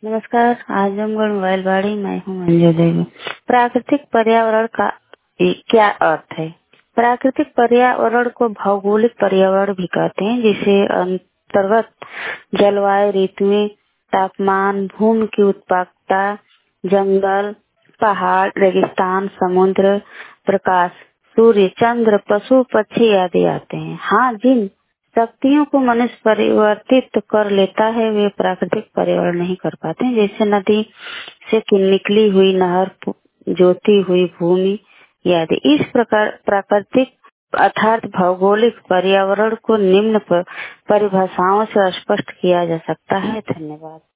नमस्कार। आजमगढ़ मोबाइलवाड़ी, मैं हूँ मंजू देवी। प्राकृतिक पर्यावरण का क्या अर्थ है? प्राकृतिक पर्यावरण को भौगोलिक पर्यावरण भी कहते हैं, जिसे अंतर्गत जलवायु, ऋतुएं, तापमान, भूमि की उत्पादकता, जंगल, पहाड़, रेगिस्तान, समुद्र, प्रकाश, सूर्य, चंद्र, पशु, पक्षी आदि आते हैं। हाँ, जिन शक्तियों को मनुष्य परिवर्तित कर लेता है वे प्राकृतिक पर्यावरण नहीं कर पाते, जैसे नदी से निकली हुई नहर, जोती हुई भूमि आदि। इस प्रकार प्राकृतिक अर्थात भौगोलिक पर्यावरण को निम्न परिभाषाओं से स्पष्ट किया जा सकता है। धन्यवाद।